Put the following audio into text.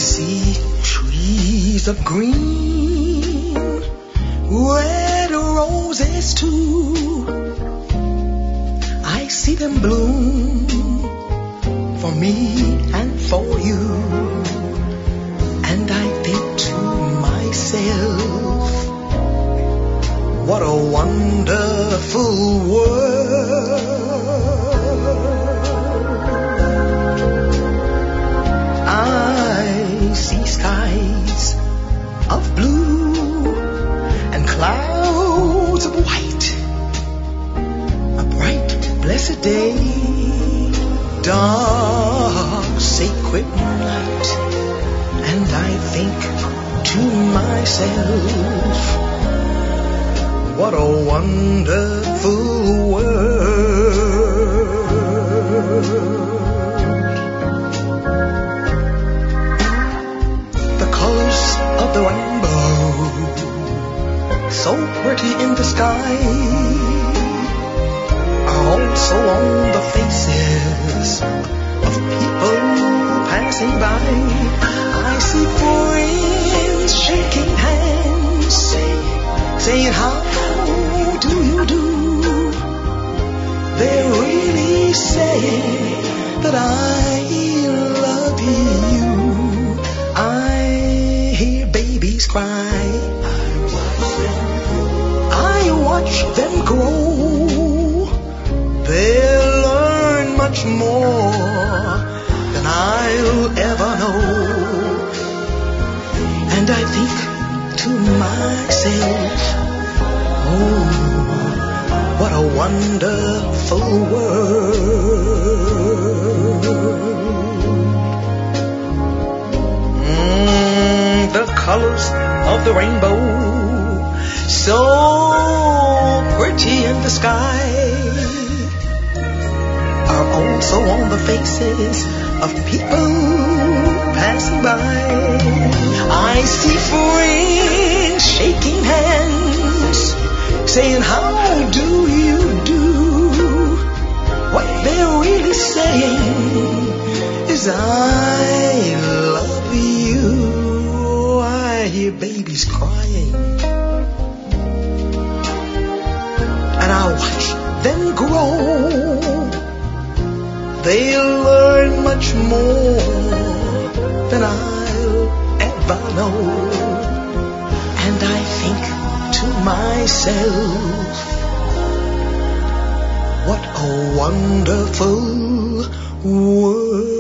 see trees of green, red roses too. I see them bloom for me and for you. And I think to myself, what a wonderful world. I see skies of blue and clouds of white, a bright, blessed day, dark, sacred night. And I think to myself, what a wonderful world. The colors of the rainbow, so pretty in the sky, are also on the faces of people passing by. I see friends shaking hands, saying, how do you do? They're really saying that I love you. I hear babies cry. I watch them grow. They'll learn much more than I'll ever know. And I think to myself, oh, what a wonderful world. The colors of the rainbow, so pretty in the sky, are also on the faces of people passing by. I see friends shaking hands, saying, how do you do? What they're really saying is, I love you. I hear babies crying, and I watch them grow. They'll learn much more than I'll ever know. And I think to myself, what a wonderful world.